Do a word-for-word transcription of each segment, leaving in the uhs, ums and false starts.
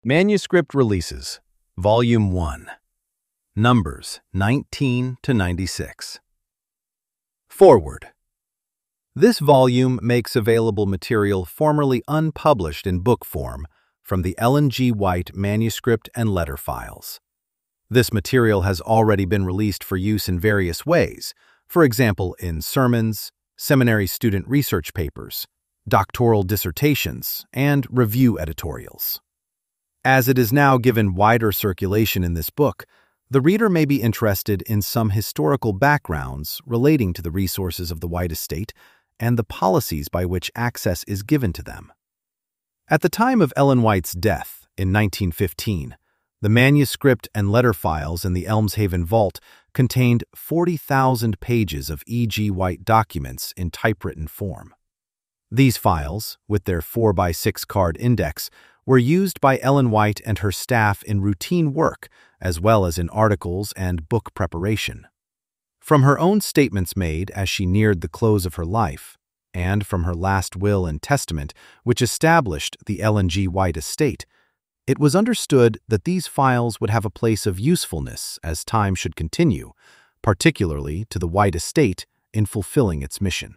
Manuscript Releases, Volume one, Numbers nineteen to ninety-six. Forward. This volume makes available material formerly unpublished in book form from the Ellen G. White manuscript and letter files. This material has already been released for use in various ways, for example in sermons, seminary student research papers, doctoral dissertations, and review editorials. As it is now given wider circulation in this book, the reader may be interested in some historical backgrounds relating to the resources of the White estate and the policies by which access is given to them. At the time of Ellen White's death in nineteen fifteen, the manuscript and letter files in the Elmshaven Vault contained forty thousand pages of E G. White documents in typewritten form. These files, with their four by six card index, were used by Ellen White and her staff in routine work as well as in articles and book preparation. From her own statements made as she neared the close of her life, and from her last will and testament, which established the Ellen G. White estate, it was understood that these files would have a place of usefulness as time should continue, particularly to the White estate in fulfilling its mission.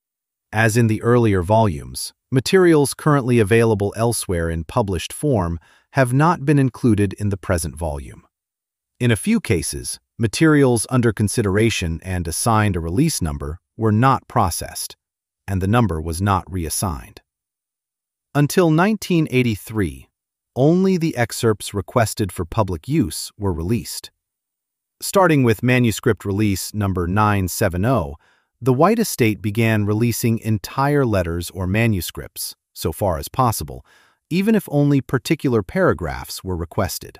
As in the earlier volumes, materials currently available elsewhere in published form have not been included in the present volume. In a few cases, materials under consideration and assigned a release number were not processed, and the number was not reassigned. Until nineteen eighty-three, only the excerpts requested for public use were released. Starting with manuscript release number nine seventy, the White estate began releasing entire letters or manuscripts, so far as possible, even if only particular paragraphs were requested.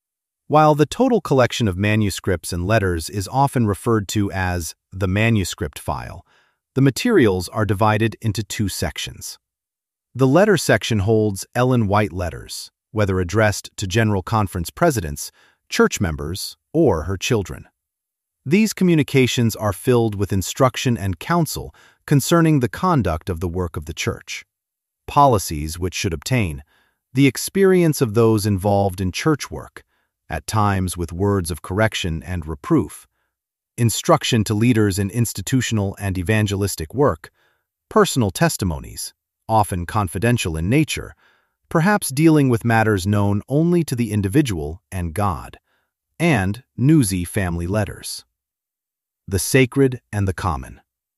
While the total collection of manuscripts and letters is often referred to as the manuscript file, the materials are divided into two sections. The letter section holds Ellen White letters, whether addressed to General Conference presidents, church members, or her children. These communications are filled with instruction and counsel concerning the conduct of the work of the church, policies which should obtain, the experience of those involved in church work, at times with words of correction and reproof, instruction to leaders in institutional and evangelistic work, personal testimonies, often confidential in nature, perhaps dealing with matters known only to the individual and God, and newsy family letters. The sacred and the common.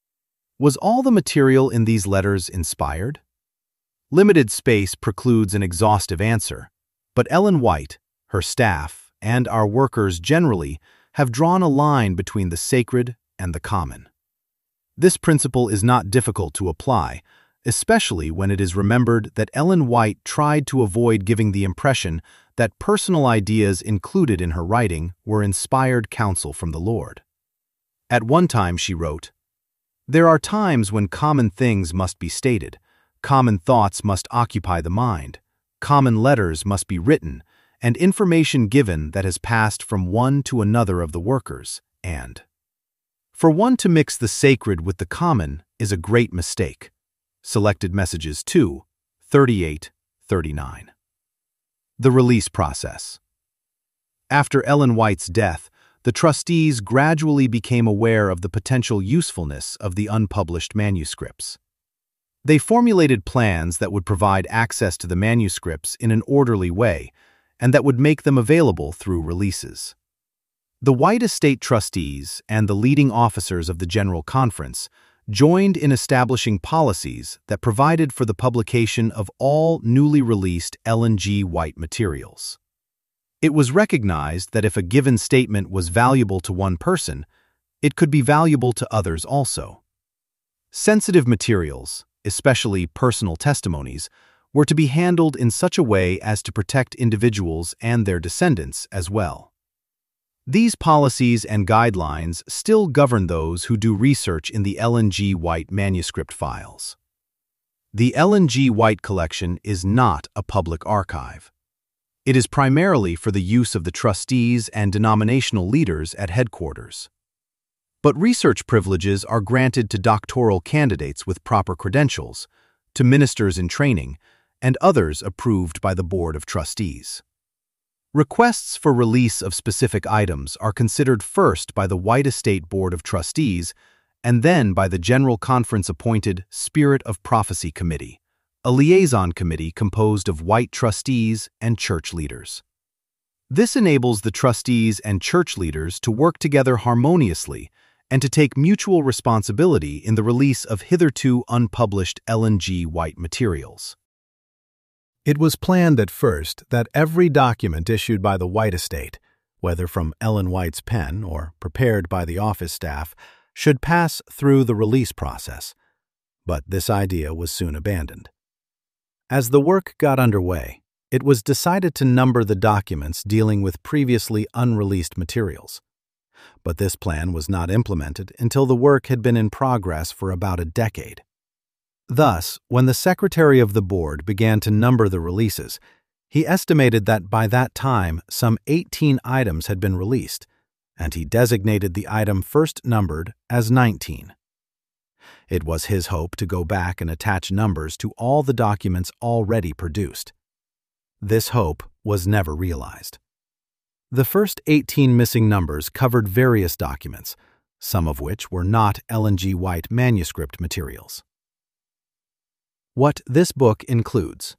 Was all the material in these letters inspired? Limited space precludes an exhaustive answer, but Ellen White, her staff, and our workers generally have drawn a line between the sacred and the common. This principle is not difficult to apply, especially when it is remembered that Ellen White tried to avoid giving the impression that personal ideas included in her writing were inspired counsel from the Lord. At one time she wrote, "There are times when common things must be stated, common thoughts must occupy the mind, common letters must be written, and information given that has passed from one to another of the workers, and for one to mix the sacred with the common is a great mistake." Selected Messages two, thirty-eight, thirty-nine. The release process. After Ellen White's death, the trustees gradually became aware of the potential usefulness of the unpublished manuscripts. They formulated plans that would provide access to the manuscripts in an orderly way and that would make them available through releases. The White estate trustees and the leading officers of the General Conference joined in establishing policies that provided for the publication of all newly released Ellen G. White materials. It was recognized that if a given statement was valuable to one person, it could be valuable to others also. Sensitive materials, especially personal testimonies, were to be handled in such a way as to protect individuals and their descendants as well. These policies and guidelines still govern those who do research in the Ellen G. White manuscript files. The Ellen G. White collection is not a public archive. It is primarily for the use of the trustees and denominational leaders at headquarters. But research privileges are granted to doctoral candidates with proper credentials, to ministers in training, and others approved by the Board of Trustees. Requests for release of specific items are considered first by the White Estate Board of Trustees and then by the General Conference-appointed Spirit of Prophecy Committee, a liaison committee composed of white trustees and church leaders. This enables the trustees and church leaders to work together harmoniously and to take mutual responsibility in the release of hitherto unpublished Ellen G. White materials. It was planned at first that every document issued by the White Estate, whether from Ellen White's pen or prepared by the office staff, should pass through the release process, but this idea was soon abandoned. As the work got underway, it was decided to number the documents dealing with previously unreleased materials. But this plan was not implemented until the work had been in progress for about a decade. Thus, when the secretary of the board began to number the releases, he estimated that by that time some eighteen items had been released, and he designated the item first numbered as nineteen. It was his hope to go back and attach numbers to all the documents already produced. This hope was never realized. The first eighteen missing numbers covered various documents, some of which were not Ellen G. White manuscript materials. What this book includes.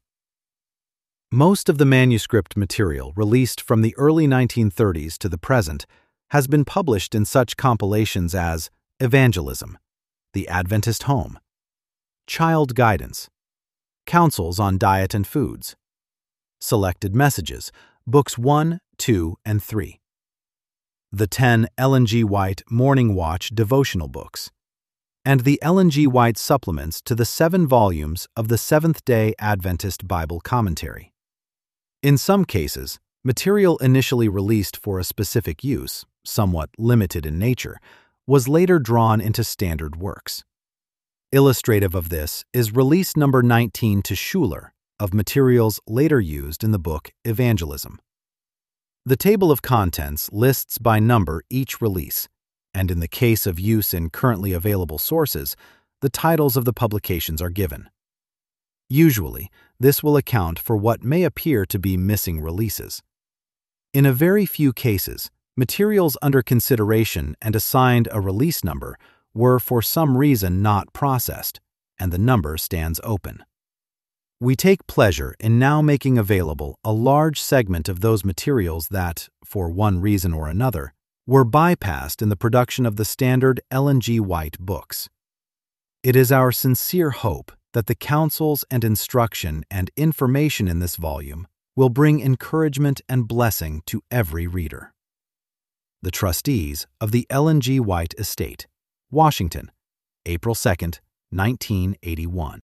Most of the manuscript material released from the early nineteen thirties to the present has been published in such compilations as Evangelism, The Adventist Home, Child Guidance, Counsels on Diet and Foods, Selected Messages, Books one, two, and three, the ten Ellen G. White Morning Watch devotional books, and the Ellen G. White supplements to the seven volumes of the Seventh-day Adventist Bible Commentary. In some cases, material initially released for a specific use, somewhat limited in nature, was later drawn into standard works. Illustrative of this is release number nineteen to Schuler of materials later used in the book Evangelism. The table of contents lists by number each release, and in the case of use in currently available sources, the titles of the publications are given. Usually, this will account for what may appear to be missing releases. In a very few cases, materials under consideration and assigned a release number were for some reason not processed, and the number stands open. We take pleasure in now making available a large segment of those materials that, for one reason or another, were bypassed in the production of the standard Ellen G. White books. It is our sincere hope that the counsels and instruction and information in this volume will bring encouragement and blessing to every reader. The Trustees of the Ellen G. White Estate, Washington, April second, nineteen eighty-one.